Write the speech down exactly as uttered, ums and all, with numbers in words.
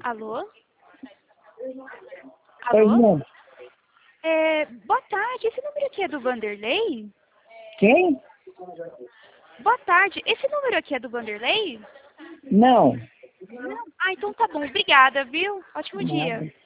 Alô? Pois Alô? não. É, boa tarde, esse número aqui é do Vanderlei? Quem? Boa tarde, esse número aqui é do Vanderlei? Não. Não? Ah, então tá bom, obrigada, viu? Ótimo dia. Nada.